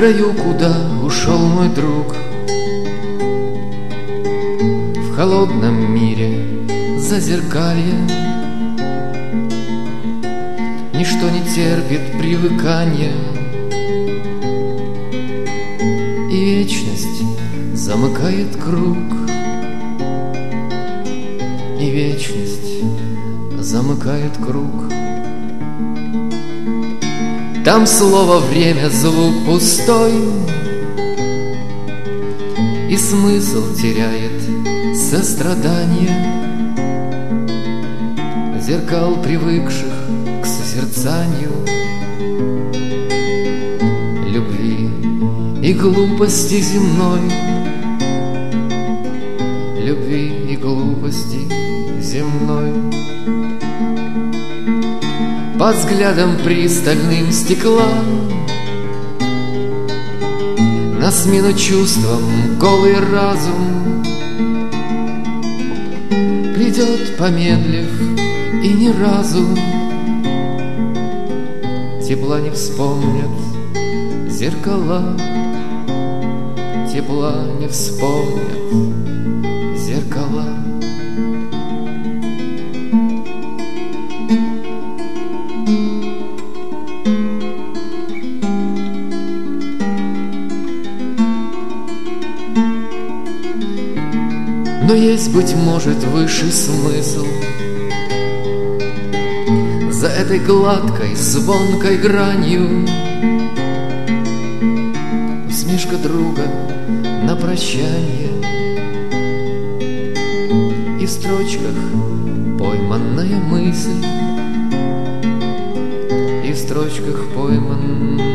краю, куда ушел мой друг, в холодном мире зазеркалья. Ничто не терпит привыкания, и вечность замыкает круг, и вечность замыкает круг. Там слово время, звук пустой, и смысл теряет сострадание зеркал, привыкших к созерцанию любви и глупости земной, любви и глупости земной. Под взглядом пристальным стекла на смену чувствам голый разум придет, помедлив, и ни разу тепла не вспомнят зеркала, тепла не вспомнят зеркала. Но есть, быть может, высший смысл за этой гладкой, звонкой гранью. Усмешка друга на прощанье, и в строчках пойманная мысль, и в строчках пойманная